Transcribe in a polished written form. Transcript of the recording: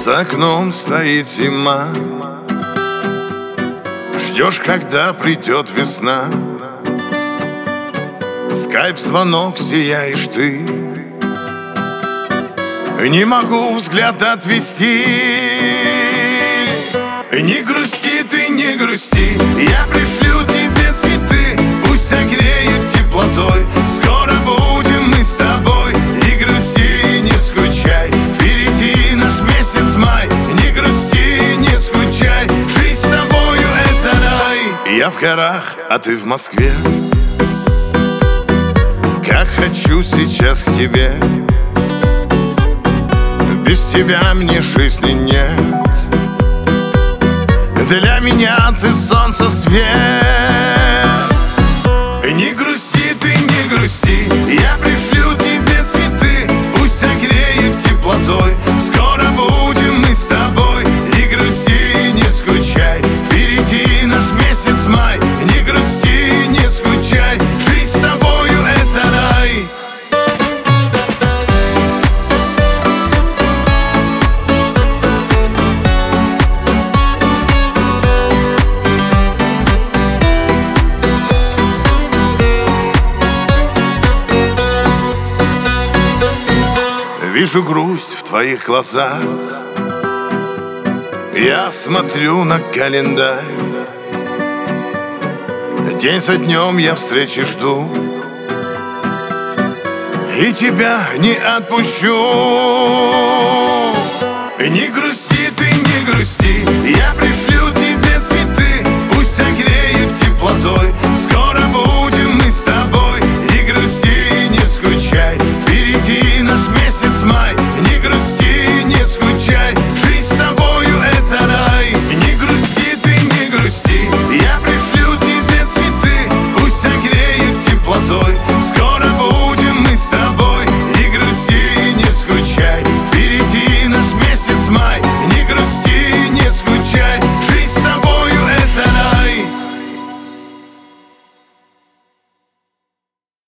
За окном стоит зима, ждешь, когда придет весна. Скайп-звонок, сияешь ты. Не могу взгляд отвести. Не грусти ты, не грусти, я пришлю тебе цветы, пусть согреют теплотой. Скоро будем мы с тобой. Не грусти, не скучай, впереди наш месяц май. Не грусти, не скучай, жизнь с тобою — это рай. Я в горах, а ты в Москве. Как хочу сейчас к тебе. Без тебя мне жизни нет. Для меня ты солнце, свет. Не грусти ты, не грусти, я пришлю тебе цветы, пусть согреют теплотой. Скоро будем мы с тобой. Не грусти, не скучай, впереди наш месяц май. Не грусти, не скучай, жизнь с тобою — это рай. Вижу грусть в твоих глазах. Я смотрю на календарь. День за днем я встречи жду, и тебя не отпущу. Не грусти.